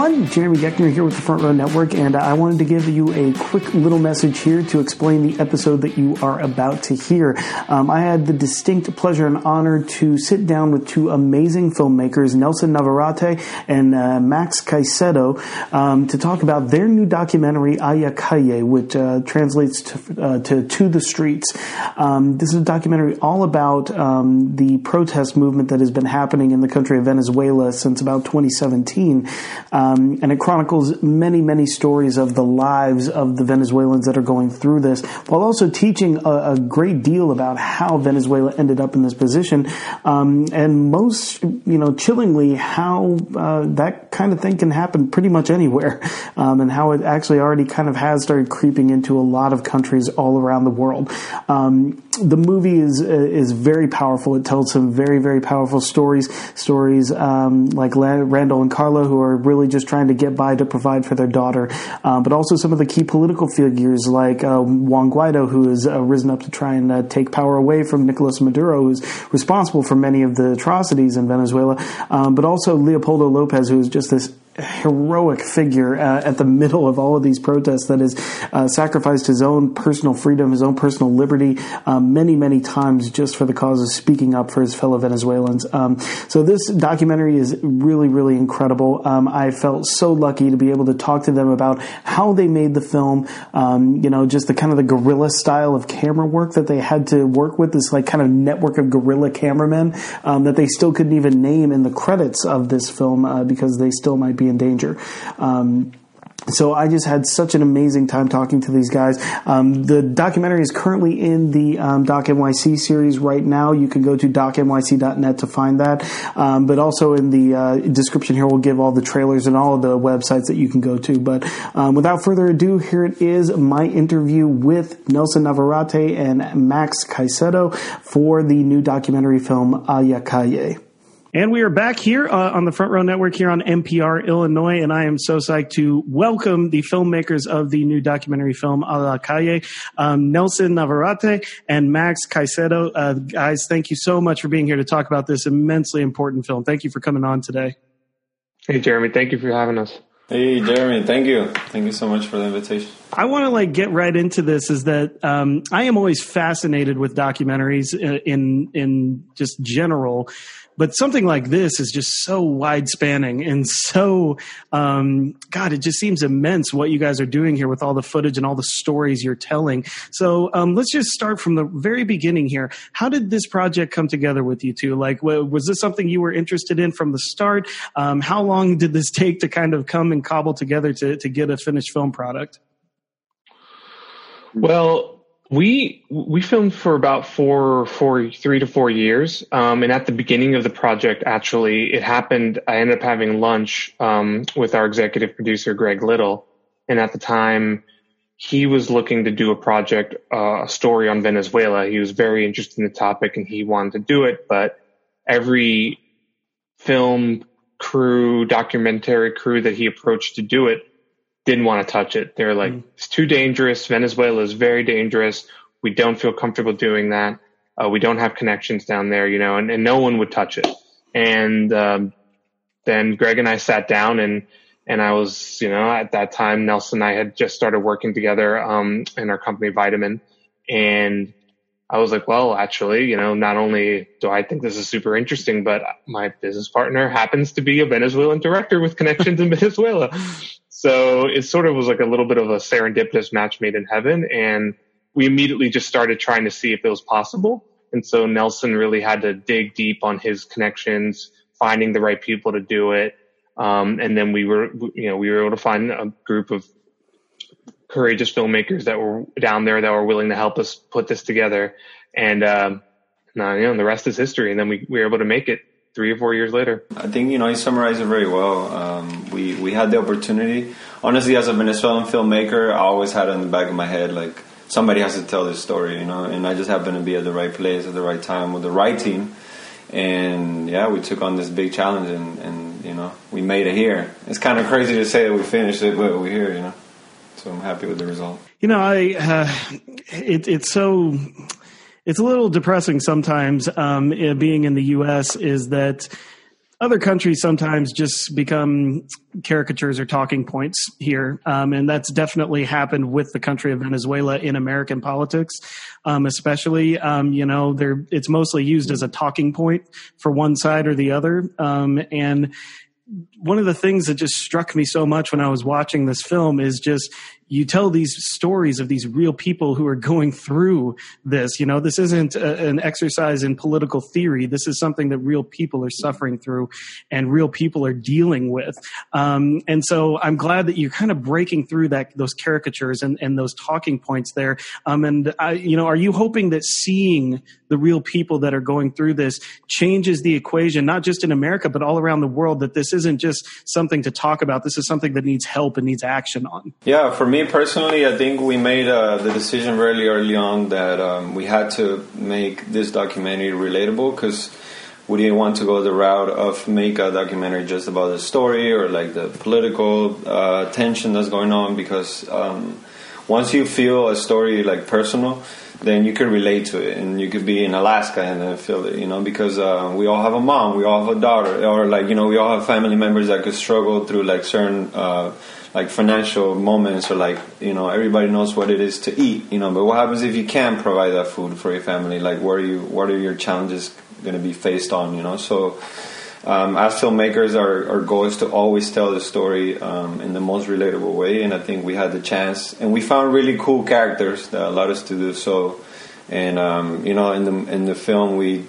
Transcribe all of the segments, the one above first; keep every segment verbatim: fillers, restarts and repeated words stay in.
everyone. Jeremy Geckner here with the Front Row Network, and I wanted to give you a quick little message here to explain the episode that you are about to hear. Um, I had the distinct pleasure and honor to sit down with two amazing filmmakers, Nelson Navarrete and uh, Max Caicedo, um, to talk about their new documentary, A la Calle, which uh, translates to, uh, to To the Streets. Um, this is a documentary all about um, the protest movement that has been happening in the country of Venezuela since about twenty seventeen. Um, and it chronicles many, many stories of the lives of the Venezuelans that are going through this, while also teaching a, a great deal about how Venezuela ended up in this position, um, and most, you know, chillingly, how uh, that kind of thing can happen pretty much anywhere, um, and how it actually already kind of has started creeping into a lot of countries all around the world. Um, the movie is is very powerful. It tells some very, very powerful stories, stories um, like Randall and Carla, who are really just trying to get by to provide for their daughter, um, but also some of the key political figures like uh, Juan Guaido, who has uh, risen up to try and uh, take power away from Nicolas Maduro, who's responsible for many of the atrocities in Venezuela, um, but also Leopoldo Lopez, who is just this heroic figure uh, at the middle of all of these protests that has uh, sacrificed his own personal freedom, his own personal liberty, um, many, many times just for the cause of speaking up for his fellow Venezuelans. Um, so this documentary is really, really incredible. Um, I felt so lucky to be able to talk to them about how they made the film, um, you know, just the kind of the guerrilla style of camera work that they had to work with, this like kind of network of guerrilla cameramen um, that they still couldn't even name in the credits of this film uh, because they still might be in danger. Um, So I just had such an amazing time talking to these guys. Um, the documentary is currently in the um, Doc N Y C series right now. You can go to doc n y c dot net to find that. Um, but also in the uh, description here, we'll give all the trailers and all of the websites that you can go to. But um, without further ado, here it is, my interview with Nelson Navarrete and Max Caicedo for the new documentary film A la Calle. And we are back here uh, on the Front Row Network here on N P R Illinois, and I am so psyched to welcome the filmmakers of the new documentary film A la Calle, um, Nelson Navarrete and Max Caicedo. Uh, guys, thank you so much for being here to talk about this immensely important film. Thank you for coming on today. Hey, Jeremy, thank you for having us. Hey, Jeremy, thank you. Thank you so much for the invitation. I want to like get right into this is that um, I am always fascinated with documentaries in in just general. But something like this is just so wide-spanning and so, um, God, it just seems immense what you guys are doing here with all the footage and all the stories you're telling. So um, let's just start from the very beginning here. How did this project come together with you two? Like, was this something you were interested in from the start? Um, how long did this take to kind of come and cobble together to, to get a finished film product? Well, We we filmed for about four, four, three to four years, um, and at the beginning of the project, actually, it happened. I ended up having lunch um, with our executive producer, Greg Little, and at the time, he was looking to do a project, uh, a story on Venezuela. He was very interested in the topic, and he wanted to do it. But every film crew, documentary crew that he approached to do it didn't want to touch it. They were like, mm. it's too dangerous. Venezuela is very dangerous. We don't feel comfortable doing that. Uh, we don't have connections down there, you know, and, and no one would touch it. And um, then Greg and I sat down and, and I was, you know, at that time, Nelson and I had just started working together um, in our company Vitamin. And I was like, well, actually, you know, not only do I think this is super interesting, but my business partner happens to be a Venezuelan director with connections in Venezuela. So it sort of was like a little bit of a serendipitous match made in heaven. And we immediately just started trying to see if it was possible. And so Nelson really had to dig deep on his connections, finding the right people to do it. Um, and then we were, you know, we were able to find a group of courageous filmmakers that were down there that were willing to help us put this together. And, um, now, you know, the rest is history. And then we, we were able to make it three or four years later. I think, you know, you summarized it very well. Um, we, we had the opportunity. Honestly, as a Venezuelan filmmaker, I always had it in the back of my head, like, somebody has to tell this story, you know, and I just happened to be at the right place at the right time with the right team. And, yeah, we took on this big challenge and, and you know, we made it here. It's kind of crazy to say that we finished it, but we're here, you know. So I'm happy with the result. You know, I uh, it, it's so it's a little depressing sometimes. Um, being in the U S is that other countries sometimes just become caricatures or talking points here. Um, and that's definitely happened with the country of Venezuela in American politics, um, especially, um, you know, they're, it's mostly used as a talking point for one side or the other. Um, and one of the things that just struck me so much when I was watching this film is just, you tell these stories of these real people who are going through this. You know, this isn't a, an exercise in political theory. This is something that real people are suffering through and real people are dealing with. Um, and so I'm glad that you're kind of breaking through that, those caricatures and, and those talking points there. Um, and I, you know, are you hoping that seeing the real people that are going through this changes the equation, not just in America, but all around the world, that this isn't just something to talk about. This is something that needs help and needs action on? Yeah, for me personally, I think we made uh, the decision really early on that um, we had to make this documentary relatable, because we didn't want to go the route of make a documentary just about the story or like the political uh, tension that's going on, because um, once you feel a story like personal, then you can relate to it, and you could be in Alaska and then feel it, you know, because uh, we all have a mom, we all have a daughter, or like, you know, we all have family members that could struggle through like certain uh, like financial moments, or like, you know, everybody knows what it is to eat, you know, but what happens if you can't provide that food for your family? Like, what are you, what are your challenges going to be faced on, you know? So um, as filmmakers, our, our goal is to always tell the story um, in the most relatable way, and I think we had the chance, and we found really cool characters that allowed us to do so. And um, you know, in the in the film, we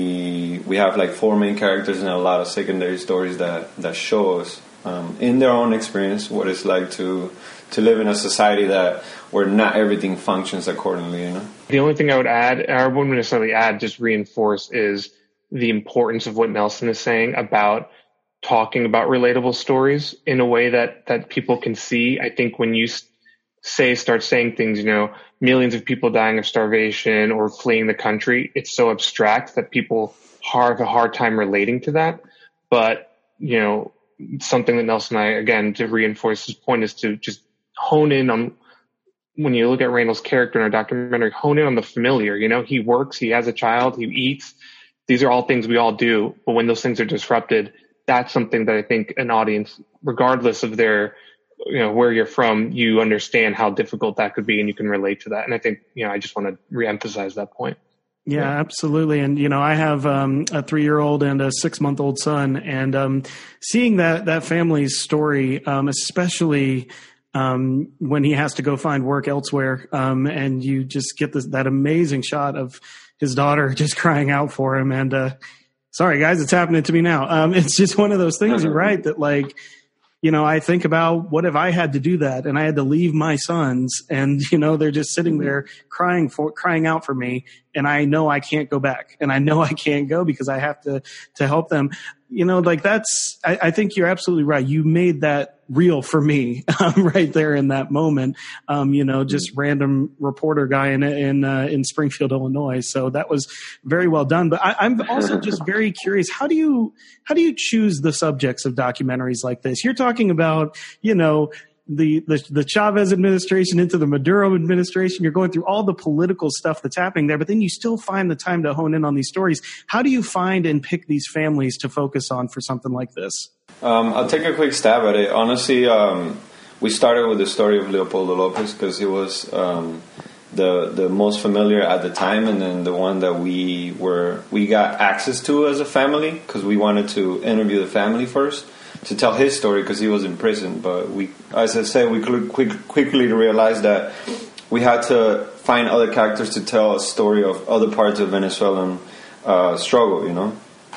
we we have like four main characters and a lot of secondary stories that that show us um, in their own experience what it's like to to live in a society that where not everything functions accordingly. You know, the only thing I would add, or I wouldn't necessarily add, just reinforce, is the importance of what Nelson is saying about talking about relatable stories in a way that, that people can see. I think when you say, start saying things, you know, millions of people dying of starvation or fleeing the country, it's so abstract that people have a hard time relating to that. But, you know, something that Nelson and I, again, to reinforce his point, is to just hone in on, when you look at Randall's character in our documentary, hone in on the familiar. You know, he works, he has a child, he eats. These are all things we all do, but when those things are disrupted, that's something that I think an audience, regardless of their, you know, where you're from, you understand how difficult that could be, and you can relate to that. And I think, you know, I just want to reemphasize that point. Yeah, yeah, absolutely. And, you know, I have um, a three-year-old and a six-month-old son, and um, seeing that, that family's story, um, especially um, when he has to go find work elsewhere, um, and you just get this, that amazing shot of his daughter just crying out for him. And, uh, sorry guys, it's happening to me now. Um, it's just one of those things, you're right, that like, you know, I think about, what if I had to do that and I had to leave my sons, and, you know, they're just sitting there crying for, crying out for me, and I know I can't go back, and I know I can't go because I have to, to help them. You know, like that's, I, I think you're absolutely right. You made that real for me um, right there in that moment. Um, you know, just random reporter guy in in uh, in Springfield, Illinois. So that was very well done. But I, I'm also just very curious. How do you how do you choose the subjects of documentaries like this? You're talking about, you know, the, the, the Chavez administration into the Maduro administration. You're going through all the political stuff that's happening there, but then you still find the time to hone in on these stories. How do you find and pick these families to focus on for something like this? Um, I'll take a quick stab at it. Honestly, um, we started with the story of Leopoldo Lopez because it was um, the the most familiar at the time, and then the one that we were we got access to as a family, because we wanted to interview the family first to tell his story, because he was in prison. But we, as I said, we quick, quickly realized that we had to find other characters to tell a story of other parts of Venezuelan uh, struggle, you know.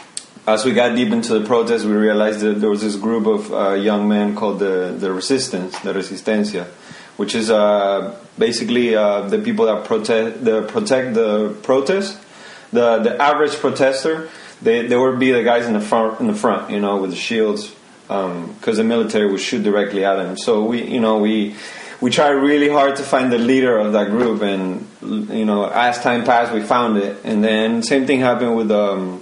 As we got deep into the protest, we realized that there was this group of uh, young men called the, the Resistance, the Resistencia, which is uh, basically uh, the people that protect the protect the protest. The the average protester, they, they would be the guys in the front, in the front, you know, with the shields, because um, the military would shoot directly at them. So we, you know, we we tried really hard to find the leader of that group, and you know, as time passed, we found it. And then same thing happened with um.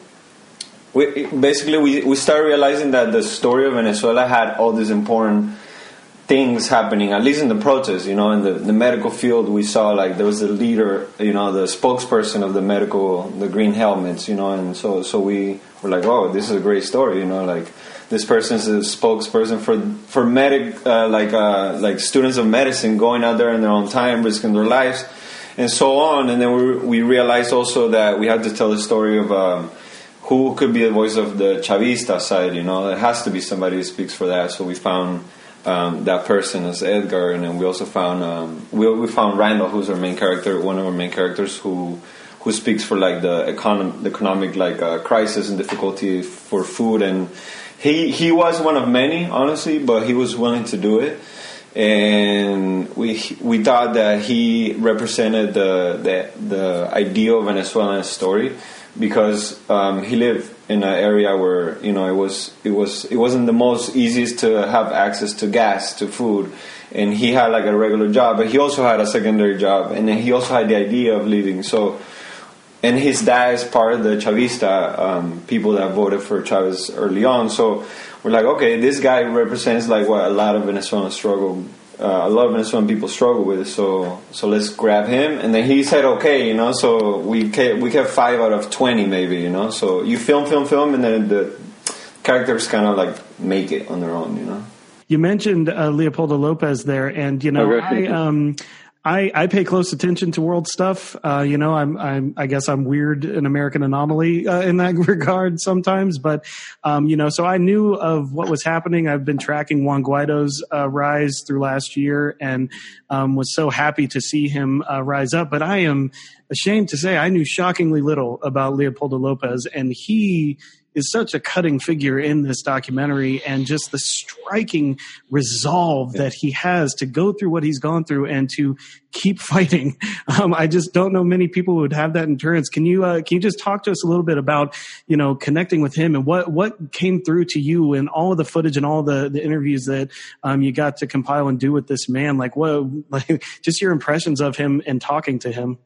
We, basically, we, we started realizing that the story of Venezuela had all these important things happening, at least in the protests, you know, in the, the medical field. We saw, like, there was the leader, you know, the spokesperson of the medical, the green helmets, you know, and so so we we're like, oh, this is a great story, you know, like this person's a spokesperson for for medic, uh, like uh, like students of medicine going out there in their own time, risking their lives, and so on. And then we we realized also that we had to tell the story of um, who could be the voice of the Chavista side. You know, it has to be somebody who speaks for that. So we found um, that person as Edgar, and then we also found um, we we found Randall, who's our main character, one of our main characters, who. who speaks for like the economic, the economic like uh, crisis and difficulty for food, and he he was one of many, honestly, but he was willing to do it, and we we thought that he represented the the, the ideal Venezuelan story, because um, he lived in an area where, you know, it was it was it wasn't the most easiest to have access to gas, to food. And he had like a regular job, but he also had a secondary job, and then he also had the idea of leaving. So. And his dad is part of the Chavista um, people that voted for Chavez early on. So we're like, okay, this guy represents like what a lot of Venezuelan struggle, uh, a lot of Venezuelan people struggle with. So so let's grab him. And then he said, okay, you know. So we kept, we kept five out of twenty, maybe, you know. So you film, film, film, and then the characters kind of like make it on their own, you know. You mentioned uh, Leopoldo Lopez there, and you know, okay. I um. I, I pay close attention to world stuff. Uh, you know, I'm, I'm, I guess I'm weird, an American anomaly uh, in that regard sometimes. But, um, you know, so I knew of what was happening. I've been tracking Juan Guaido's uh, rise through last year, and um, was so happy to see him uh, rise up. But I am ashamed to say I knew shockingly little about Leopoldo Lopez, and he is such a cutting figure in this documentary, and just the striking resolve that he has to go through what he's gone through and to keep fighting. Um, I just don't know many people who would have that endurance. Can you, uh, can you just talk to us a little bit about, you know, connecting with him, and what, what came through to you and all of the footage and all the, the interviews that, um, you got to compile and do with this man? Like what, like just your impressions of him and talking to him.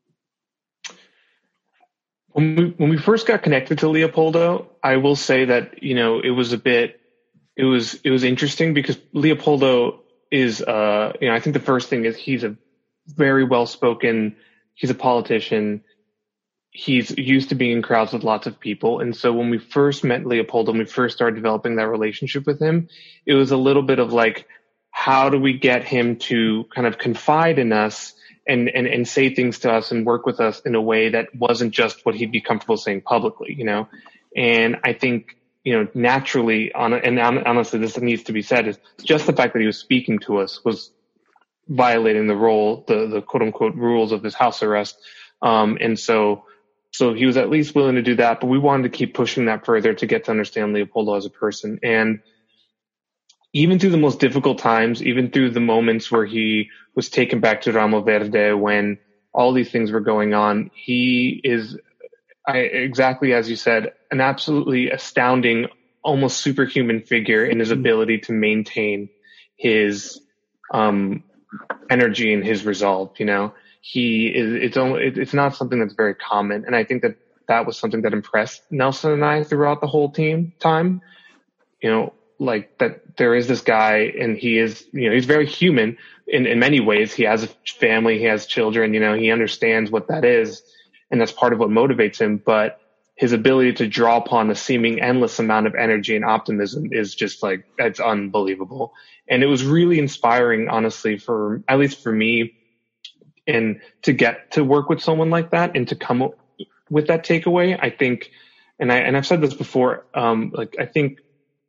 When we, when we first got connected to Leopoldo, I will say that, you know, it was a bit, it was, it was interesting because Leopoldo is, uh, you know, I think the first thing is he's a very well-spoken, he's a politician. He's used to being in crowds with lots of people. And so when we first met Leopoldo, when we first started developing that relationship with him, it was a little bit of like, how do we get him to kind of confide in us and, and, and say things to us and work with us in a way that wasn't just what he'd be comfortable saying publicly, you know? And I think, you know, naturally, on, and honestly, this needs to be said, is just the fact that he was speaking to us was violating the role, the, the quote unquote rules of his house arrest. Um, and so, so he was at least willing to do that, but we wanted to keep pushing that further to get to understand Leopoldo as a person. And even through the most difficult times, even through the moments where he was taken back to Ramo Verde when all these things were going on, he is, I, exactly as you said, an absolutely astounding, almost superhuman figure in his ability to maintain his um, energy and his resolve. You know, he is. It's only. It's not something that's very common, and I think that that was something that impressed Nelson and I throughout the whole team time. You know, like that there is this guy, and he is. You know, he's very human in in many ways. He has a family. He has children. You know, he understands what that is. And that's part of what motivates him. But his ability to draw upon a seeming endless amount of energy and optimism is just like, it's unbelievable. And it was really inspiring, honestly, for, at least for me, and to get to work with someone like that and to come with that takeaway. I think, and I, and I've said this before, um, like, I think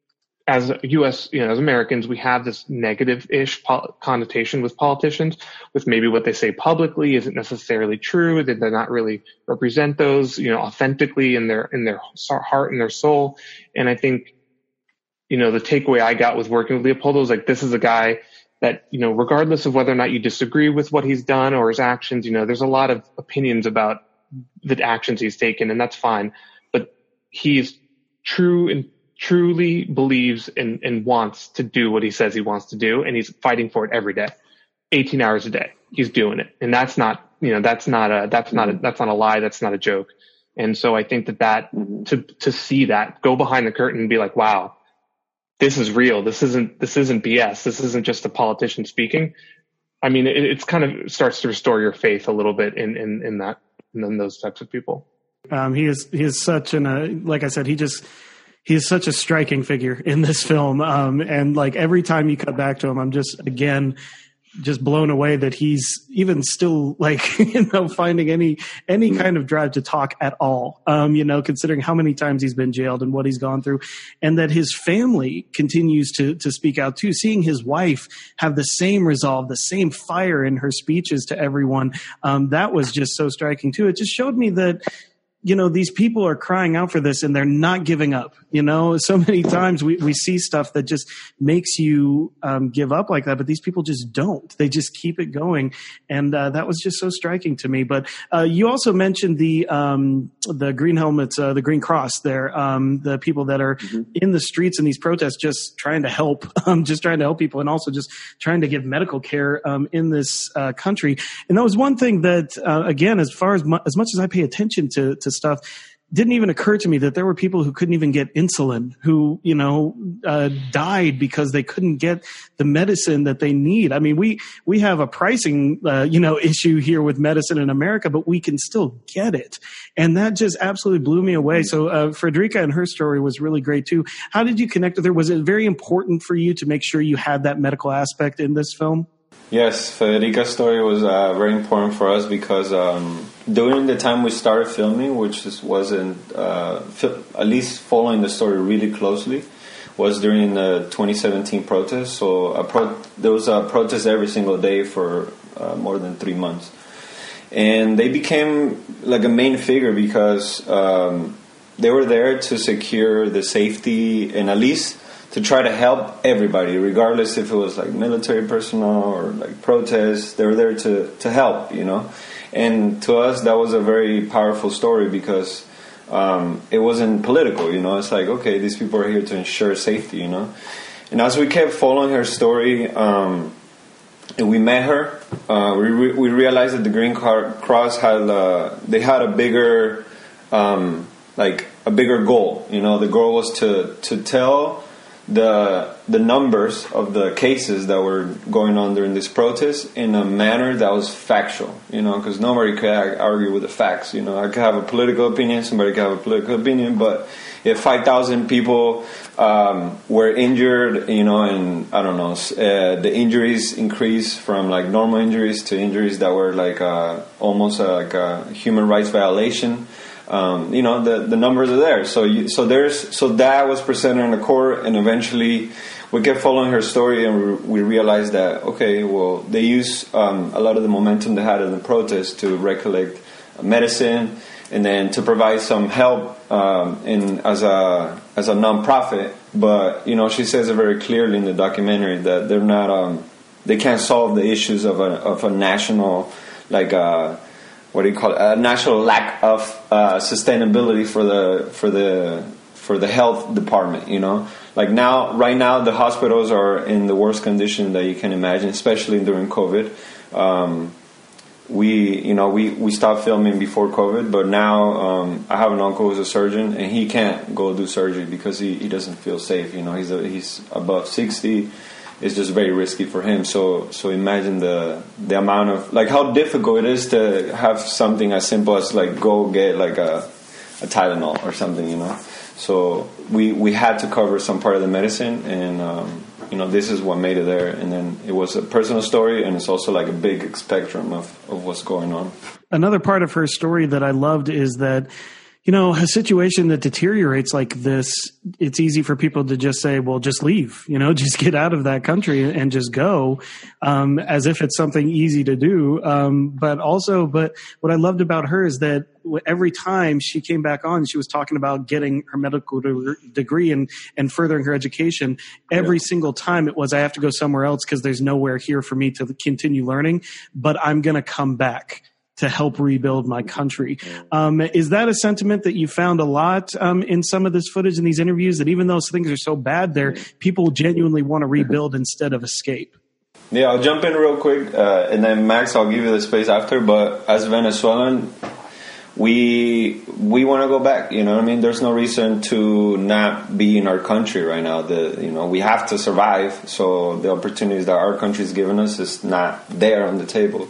as U S, you know, as Americans, we have this negative-ish pol- connotation with politicians, with maybe what they say publicly isn't necessarily true, that they're not really represent those, you know, authentically in their, in their heart and their soul. And I think, you know, the takeaway I got with working with Leopoldo is like, this is a guy that, you know, regardless of whether or not you disagree with what he's done or his actions, you know, there's a lot of opinions about the actions he's taken, and that's fine. But he's true and truly believes and, and wants to do what he says he wants to do, and he's fighting for it every day, eighteen hours a day. He's doing it, and that's not, you know, that's not a, that's not a, that's not a lie. That's not a joke. And so I think that that to to see that, go behind the curtain and be like, wow, this is real. This isn't this isn't B S. This isn't just a politician speaking. I mean, it, it's kind of starts to restore your faith a little bit in in in that in those types of people. Um, he is he is such an uh, like I said, he just he is such a striking figure in this film. Um, and like every time you cut back to him, I'm just again just blown away that he's even still like, you know, finding any, any kind of drive to talk at all. Um, you know, considering how many times he's been jailed and what he's gone through, and that his family continues to, to speak out too. Seeing his wife have the same resolve, the same fire in her speeches to everyone. Um, that was just so striking too. It just showed me that, you know, these people are crying out for this and they're not giving up. You know, so many times we, we see stuff that just makes you um, give up like that, but these people just don't. They just keep it going. And uh, that was just so striking to me. But uh, you also mentioned the um, the green helmets, uh, the Green Cross there, um, the people that are mm-hmm. in the streets in these protests just trying to help, um, just trying to help people, and also just trying to give medical care um, in this uh, country. And that was one thing that, uh, again, as far as, mu- as much as I pay attention to, to stuff, didn't even occur to me that there were people who couldn't even get insulin, who, you know, uh, died because they couldn't get the medicine that they need. I mean, we, we have a pricing, uh, you know, issue here with medicine in America, but we can still get it. And that just absolutely blew me away. So, uh, Frederica and her story was really great too. How did you connect with her? Was it very important for you to make sure you had that medical aspect in this film? Yes, Federica's story was uh, very important for us because um, during the time we started filming, which just wasn't, uh, fi- at least following the story really closely, was during the twenty seventeen protest. So a pro- there was a protest every single day for uh, more than three months. And they became like a main figure because um, they were there to secure the safety and at least to try to help everybody, regardless if it was like military personnel or like protests. They were there to, to help, you know. And to us, that was a very powerful story because um, it wasn't political, you know. It's like, okay, these people are here to ensure safety, you know. And as we kept following her story, um, and we met her, uh, we re- we realized that the Green Cross had uh, they had a bigger um, like a bigger goal, you know. The goal was to to tell the the numbers of the cases that were going on during this protest in a manner that was factual, you know, because nobody could argue with the facts. You know, I could have a political opinion, somebody could have a political opinion, but if five thousand people um, were injured, you know, and I don't know, uh, the injuries increased from like normal injuries to injuries that were like uh, almost uh, like a human rights violation. Um, you know, the, the numbers are there. So you, so there's so that was presented in the court, and eventually we kept following her story, and we, we realized that okay, well, they use um, a lot of the momentum they had in the protest to recollect medicine, and then to provide some help um, in as a as a nonprofit. But you know, she says it very clearly in the documentary that they're not um, they can't solve the issues of a of a national like. Uh, What do you call it? A national lack of uh, sustainability for the for the for the health department. You know, like now, right now, the hospitals are in the worst condition that you can imagine, especially during COVID. Um, we, you know, we, we stopped filming before COVID, but now um, I have an uncle who's a surgeon, and he can't go do surgery because he, he doesn't feel safe. You know, he's a, he's above sixty. It's just very risky for him. So so imagine the the amount of like how difficult it is to have something as simple as like go get like a a Tylenol or something, you know. So we we had to cover some part of the medicine, and um, you know, this is what made it there. And then it was a personal story, and it's also like a big spectrum of, of what's going on. Another part of her story that I loved is that, you know, a situation that deteriorates like this, it's easy for people to just say, well, just leave, you know, just get out of that country and just go, um, as if it's something easy to do. Um, but also, but what I loved about her is that every time she came back on, she was talking about getting her medical de- degree and, and furthering her education. Every yeah. single time it was, I have to go somewhere else because there's nowhere here for me to continue learning, but I'm going to come back to help rebuild my country. Um, is that a sentiment that you found a lot um, in some of this footage and these interviews, that even though things are so bad there, people genuinely want to rebuild instead of escape? Yeah, I'll jump in real quick, uh, and then Max, I'll give you the space after. But as Venezuelan, we we want to go back. You know what I mean? There's no reason to not be in our country right now. The you know we have to survive. So the opportunities that our country's given us is not there on the table.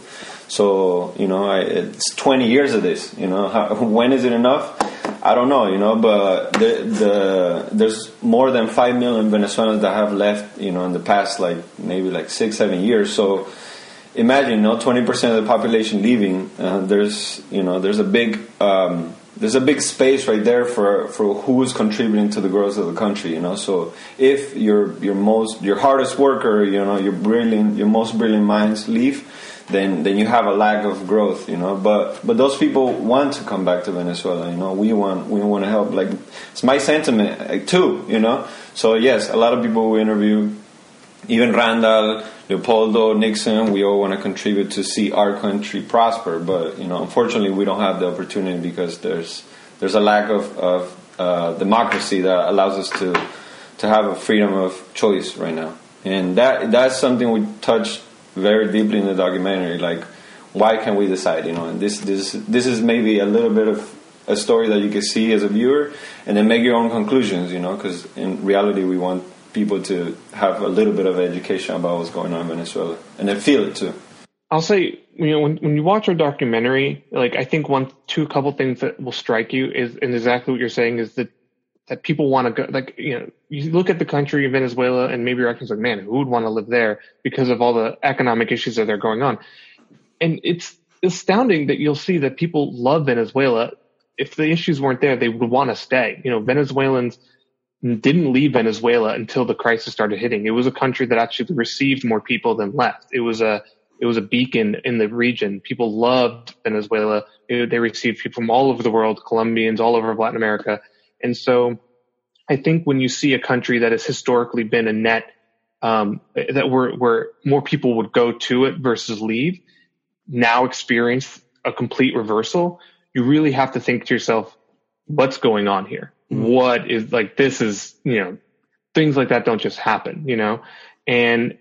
So, you know, I, it's twenty years of this, you know, how, when is it enough? I don't know, you know, but the, the there's more than five million Venezuelans that have left, you know, in the past, like maybe like six, seven years. So imagine, you know, twenty percent of the population leaving. Uh, there's, you know, there's a big, um, there's a big space right there for, for who is contributing to the growth of the country, you know. So if your your most your hardest worker, you know, your brilliant, your most brilliant minds leave, then then you have a lack of growth, you know. But but those people want to come back to Venezuela, you know. We want we want to help. Like, it's my sentiment like, too, you know. So yes, a lot of people we interview, even Randall, Leopoldo, Nixon, we all want to contribute to see our country prosper. But you know, unfortunately, we don't have the opportunity because there's there's a lack of of uh, democracy that allows us to to have a freedom of choice right now, and that that's something we touched very deeply in the documentary. Like, why can't we decide, you know? And this this this is maybe a little bit of a story that you can see as a viewer and then make your own conclusions, you know, because in reality we want people to have a little bit of education about what's going on in Venezuela and then feel it too. I'll say, you know, when when you watch our documentary, like, I think one two couple things that will strike you is, and exactly what you're saying, is that that people want to go, like, you know, you look at the country of Venezuela and maybe you're like, man, who would want to live there because of all the economic issues that are going on? And it's astounding that you'll see that people love Venezuela. If the issues weren't there, they would want to stay. You know, Venezuelans didn't leave Venezuela until the crisis started hitting. It was a country that actually received more people than left. It was a, it was a beacon in the region. People loved Venezuela. It, they received people from all over the world, Colombians, all over Latin America. And so I think when you see a country that has historically been a net, um, that where, where more people would go to it versus leave, now experience a complete reversal, you really have to think to yourself, what's going on here? Mm-hmm. What is, like, this is, you know, things like that don't just happen, you know? And,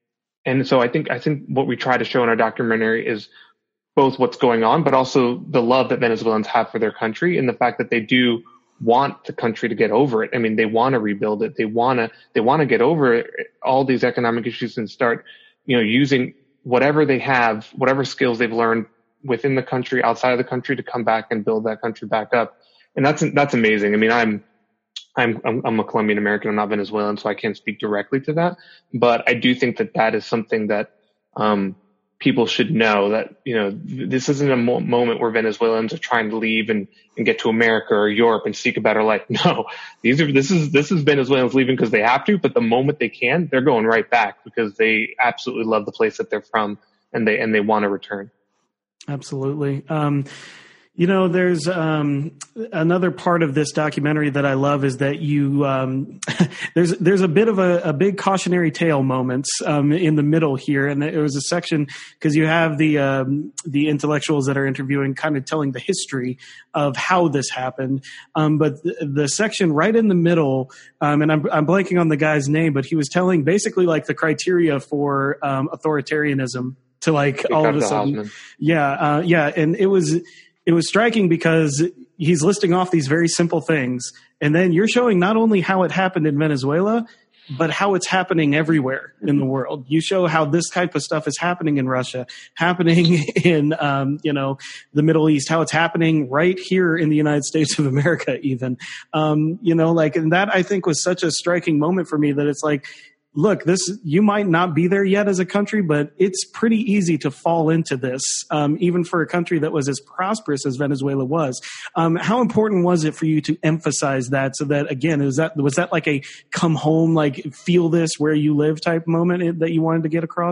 and so I think, I think what we try to show in our documentary is both what's going on, but also the love that Venezuelans have for their country and the fact that they do want the country to get over it. I mean, they want to rebuild it. They want to, they want to get over all these economic issues and start, you know, using whatever they have, whatever skills they've learned within the country, outside of the country, to come back and build that country back up. And that's, that's amazing. I mean, I'm, I'm, I'm, I'm a Colombian American. I'm not Venezuelan, so I can't speak directly to that. But I do think that that is something that, um, people should know, that, you know, this isn't a mo- moment where Venezuelans are trying to leave and, and get to America or Europe and seek a better life. No, these are, this is, this is Venezuelans leaving because they have to, but the moment they can, they're going right back because they absolutely love the place that they're from and they, and they want to return. Absolutely. Um, You know, there's um, another part of this documentary that I love is that you um, there's there's a bit of a, a big cautionary tale moments um, in the middle here, and there was a section because you have the um, the intellectuals that are interviewing, kind of telling the history of how this happened. Um, but the, the section right in the middle, um, and I'm I'm blanking on the guy's name, but he was telling basically like the criteria for um, authoritarianism to like all of a sudden, yeah, uh, yeah, and it was. It was striking because he's listing off these very simple things, and then you're showing not only how it happened in Venezuela, but how it's happening everywhere in the world. You show how this type of stuff is happening in Russia, happening in, um, you know, the Middle East, how it's happening right here in the United States of America even. Um, you know, like, and that I think was such a striking moment for me that it's like, look, this, you might not be there yet as a country, but it's pretty easy to fall into this, um, even for a country that was as prosperous as Venezuela was. Um, how important was it for you to emphasize that so that, again, was that, was that like a come home, like feel this where you live type moment that you wanted to get across?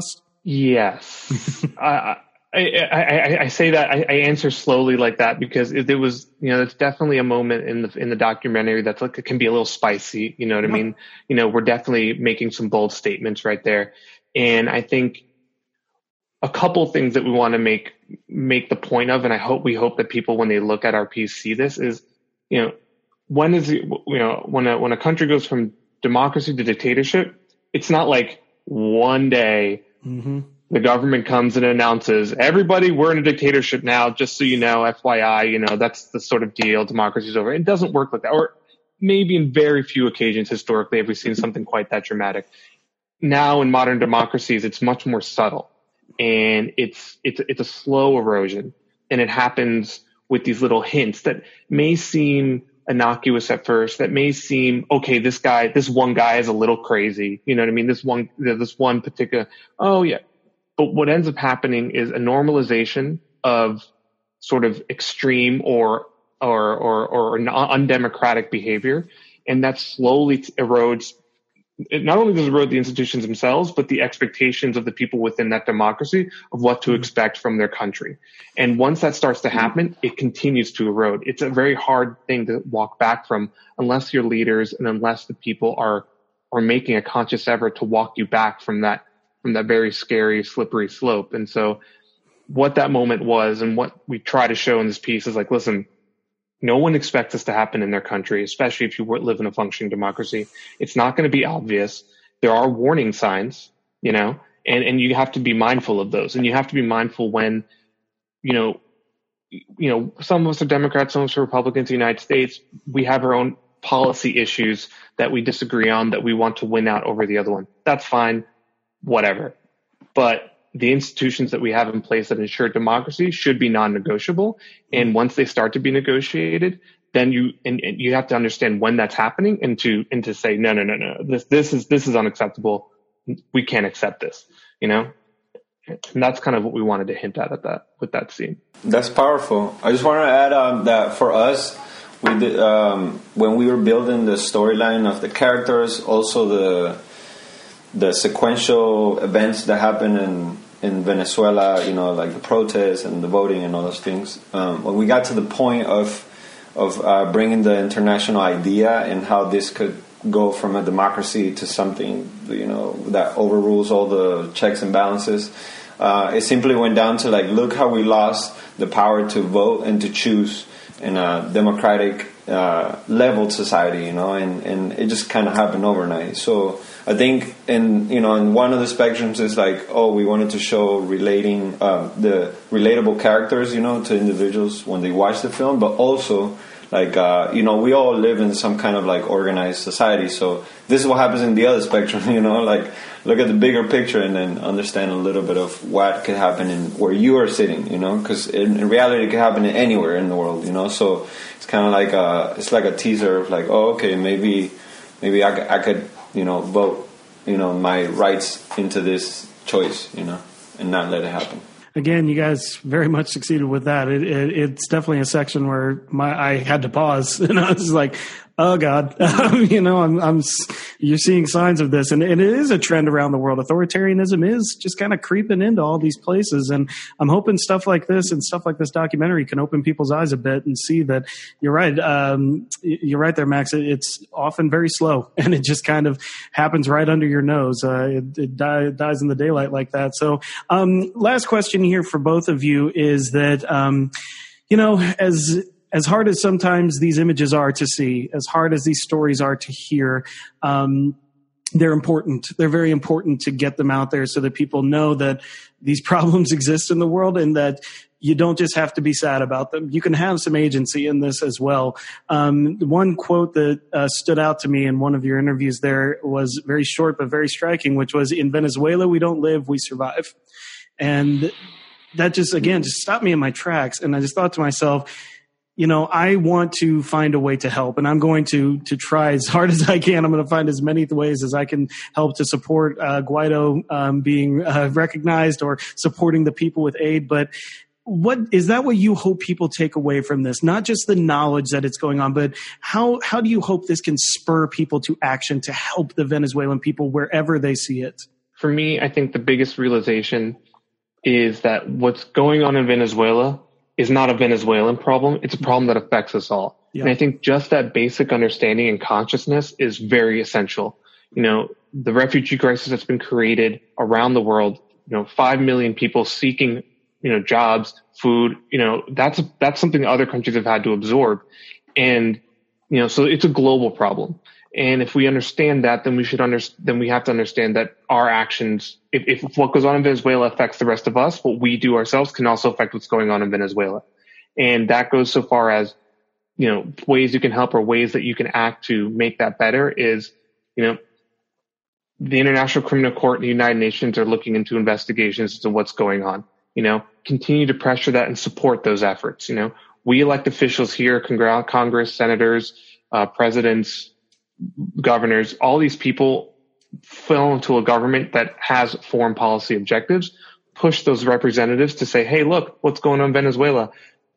Yes. I, I, I, I say that, I, I answer slowly like that because it, it was, you know, it's definitely a moment in the in the documentary that's like, it can be a little spicy, you know what I mean? You know, we're definitely making some bold statements right there. And I think a couple things that we want to make, make the point of, and I hope, we hope that people, when they look at our piece, see this is, you know, when is it, you know, when a, when a country goes from democracy to dictatorship, it's not like one day, mm-hmm. the government comes and announces, everybody, we're in a dictatorship now, just so you know, F Y I, you know, that's the sort of deal, democracy's over. It doesn't work like that. Or maybe in very few occasions historically have we seen something quite that dramatic. Now in modern democracies, it's much more subtle. and it's it's it's a slow erosion, and it happens with these little hints that may seem innocuous at first, that may seem, okay, this guy, this one guy is a little crazy. You know what I mean? This one, this one particular, oh yeah. But what ends up happening is a normalization of sort of extreme or, or, or, or undemocratic behavior. And that slowly erodes, it not only does it erode the institutions themselves, but the expectations of the people within that democracy of what to expect from their country. And once that starts to happen, it continues to erode. It's a very hard thing to walk back from unless your leaders and unless the people are, are making a conscious effort to walk you back from that, from that very scary, slippery slope. And so what that moment was and what we try to show in this piece is like, listen, no one expects this to happen in their country, especially if you live in a functioning democracy. It's not going to be obvious. There are warning signs, you know, and, and you have to be mindful of those. And you have to be mindful when, you know, you know, some of us are Democrats, some of us are Republicans in the United States. We have our own policy issues that we disagree on, that we want to win out over the other one. That's fine, whatever. But the institutions that we have in place that ensure democracy should be non-negotiable. And once they start to be negotiated, then you, and, and you have to understand when that's happening and to, and to say, no, no, no, no, this, this is, this is unacceptable. We can't accept this, you know? And that's kind of what we wanted to hint at, at that, with that scene. That's powerful. I just want to add um, that for us, we did, um, when we were building the storyline of the characters, also the, the sequential events that happen in, in Venezuela, you know, like the protests and the voting and all those things. Um, when we got to the point of of uh, bringing the international idea and how this could go from a democracy to something, you know, that overrules all the checks and balances, uh, it simply went down to like, look how we lost the power to vote and to choose in a democratic uh, leveled society, you know, and, and it just kind of happened overnight. So I think in, you know, in one of the spectrums is like, oh, we wanted to show relating, uh, the relatable characters, you know, to individuals when they watch the film, but also like, uh, you know, we all live in some kind of like organized society. So this is what happens in the other spectrum, you know, like look at the bigger picture and then understand a little bit of what could happen in where you are sitting, you know, because in, in reality it could happen anywhere in the world, you know. So it's kind of like a, it's like a teaser of like, oh, okay, maybe, maybe I could, I could, you know, vote, you know, my rights into this choice, you know, and not let it happen. Again, you guys very much succeeded with that. It, it, it's definitely a section where my I had to pause, and I was like, "Oh God," um, you know, I'm, I'm. You're seeing signs of this, and, and it is a trend around the world. Authoritarianism is just kind of creeping into all these places, and I'm hoping stuff like this and stuff like this documentary can open people's eyes a bit and see that you're right. Um, you're right there, Max. It's often very slow, and it just kind of happens right under your nose. Uh, it it, die, it dies in the daylight like that. So, um, last question here for both of you is that, um, you know, as as hard as sometimes these images are to see, as hard as these stories are to hear, um, they're important. They're very important to get them out there so that people know that these problems exist in the world and that you don't just have to be sad about them. You can have some agency in this as well. Um, one quote that uh, stood out to me in one of your interviews there was very short but very striking, which was, "In Venezuela, we don't live, we survive." And that just, again, just stopped me in my tracks. And I just thought to myself, you know, I want to find a way to help, and I'm going to to try as hard as I can. I'm going to find as many ways as I can help to support uh, Guaido um, being uh, recognized or supporting the people with aid. But what is that what you hope people take away from this? Not just the knowledge that it's going on, but how how do you hope this can spur people to action to help the Venezuelan people wherever they see it? For me, I think the biggest realization is that what's going on in Venezuela is not a Venezuelan problem. It's a problem that affects us all. Yeah. And I think just that basic understanding and consciousness is very essential. You know, the refugee crisis that's been created around the world, you know, five million people seeking, you know, jobs, food, you know, that's, that's something other countries have had to absorb. And, you know, so it's a global problem. And if we understand that, then we should under, then we have to understand that our actions, if, if what goes on in Venezuela affects the rest of us, what we do ourselves can also affect what's going on in Venezuela. And that goes so far as, you know, ways you can help or ways that you can act to make that better is, you know, the International Criminal Court and the United Nations are looking into investigations into what's going on. You know, continue to pressure that and support those efforts. You know, we elect officials here, Congre- Congress, senators, uh, presidents, governors, all these people fell into a government that has foreign policy objectives, push those representatives to say, hey, look, what's going on in Venezuela?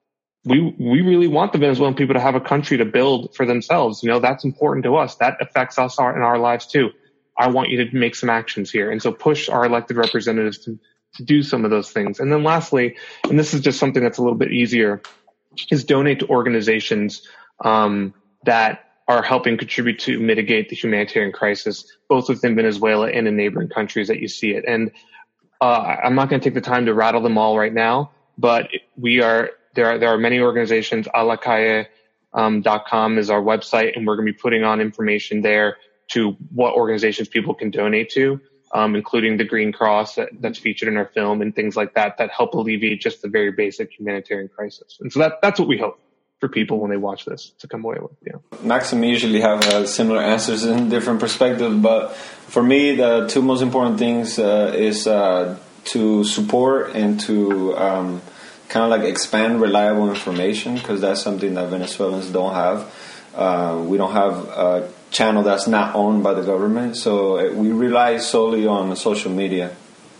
We we really want the Venezuelan people to have a country to build for themselves. You know, that's important to us. That affects us our, in our lives too. I want you to make some actions here. And so push our elected representatives to, to do some of those things. And then lastly, and this is just something that's a little bit easier, is donate to organizations um, that are helping contribute to mitigate the humanitarian crisis, both within Venezuela and in neighboring countries that you see it. And uh, I'm not going to take the time to rattle them all right now, but we are there. Are, there are many organizations. a la calle dot com is our website, and we're going to be putting on information there to what organizations people can donate to, um, including the Green Cross that, that's featured in our film and things like that that help alleviate just the very basic humanitarian crisis. And so that that's what we hope for people when they watch this to come away with. Yeah. Max and me usually have uh, similar answers in different perspectives, but for me, the two most important things uh, is uh, to support and to um, kind of like expand reliable information, because that's something that Venezuelans don't have. Uh, we don't have a channel that's not owned by the government, so we rely solely on social media.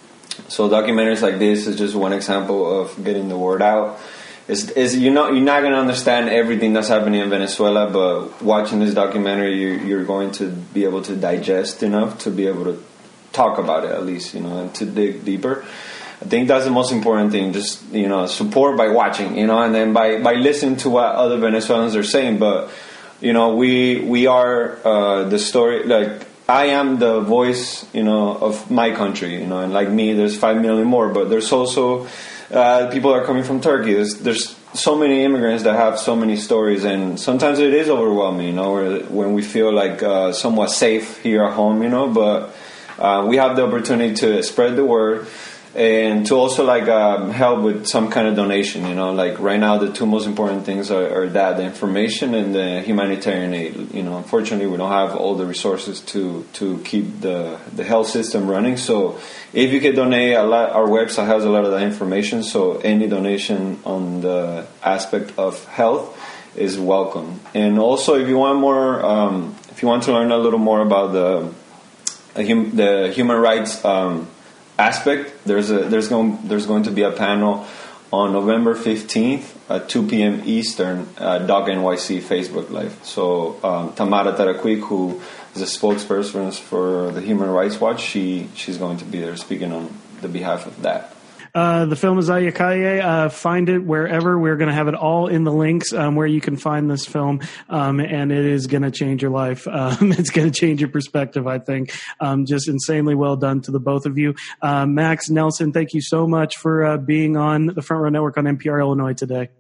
So documentaries like this is just one example of getting the word out. It's, it's, you're not you're not going to understand everything that's happening in Venezuela, but watching this documentary, you, you're going to be able to digest enough to be able to talk about it at least, you know, and to dig deeper. I think that's the most important thing. Just, you know, support by watching, you know, and then by, by listening to what other Venezuelans are saying. But, you know, we we are uh, the story. Like, I am the voice, you know, of my country, you know, and like me, there's five million more. But there's also uh, people that are coming from Turkey. There's, there's so many immigrants that have so many stories, and sometimes it is overwhelming, you know, when we feel like uh, somewhat safe here at home, you know. But uh, we have the opportunity to spread the word. And to also like um, help with some kind of donation, you know, like right now the two most important things are, are that the information and the humanitarian aid. You know, unfortunately we don't have all the resources to, to keep the the health system running. So if you can donate, a lot, our website has a lot of that information. So any donation on the aspect of health is welcome. And also if you want more, um, if you want to learn a little more about the the, hum, the human rights. Um, aspect, there's a there's going there's going to be a panel on November fifteenth at two p.m. Eastern at Doc N Y C Facebook Live. So um, Tamara Taraquic, who is a spokesperson for the Human Rights Watch, she she's going to be there speaking on the behalf of that. Uh, the film is A La Calle. Uh, find it wherever. We're going to have it all in the links um, where you can find this film, um, and it is going to change your life. Um, it's going to change your perspective, I think. Um, just insanely well done to the both of you. Uh, Max, Nelson, thank you so much for uh, being on the Front Row Network on N P R Illinois today.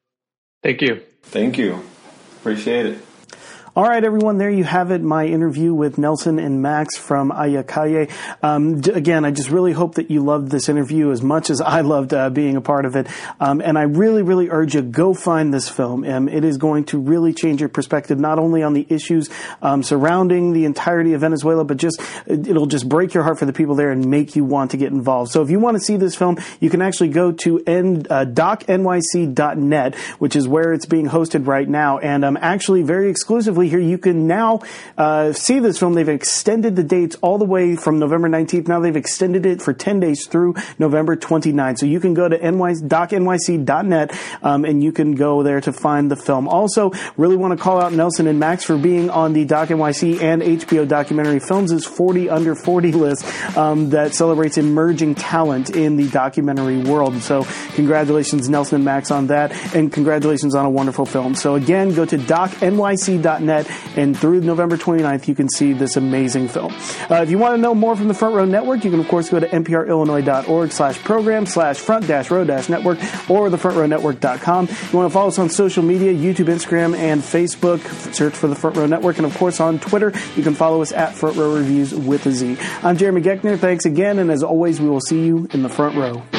Thank you. Thank you. Appreciate it. All right, everyone, there you have it, my interview with Nelson and Max from A La Calle. Um, d- again, I just really hope that you loved this interview as much as I loved uh, being a part of it. Um, and I really, really urge you, go find this film. Um, it is going to really change your perspective, not only on the issues um, surrounding the entirety of Venezuela, but just it'll just break your heart for the people there and make you want to get involved. So if you want to see this film, you can actually go to N- uh, doc N Y C dot net, which is where it's being hosted right now. And um, actually, very exclusively, here you can now uh, see this film. They've extended the dates all the way from November nineteenth. Now they've extended it for ten days through November twenty-ninth. So you can go to doc N Y C dot net um, and you can go there to find the film. Also, really want to call out Nelson and Max for being on the Doc N Y C and H B O Documentary Films' forty under forty list um, that celebrates emerging talent in the documentary world. So congratulations, Nelson and Max, on that, and congratulations on a wonderful film. So again, go to doc N Y C dot net, and through November twenty-ninth, you can see this amazing film. Uh, if you want to know more from the Front Row Network, you can, of course, go to nprillinois.org slash program slash front dash row dash network or the front row network dot com. If you want to follow us on social media, YouTube, Instagram, and Facebook, search for the Front Row Network. And, of course, on Twitter, you can follow us at Front Row Reviews with a Z. I'm Jeremy Geckner. Thanks again, and as always, we will see you in the front row.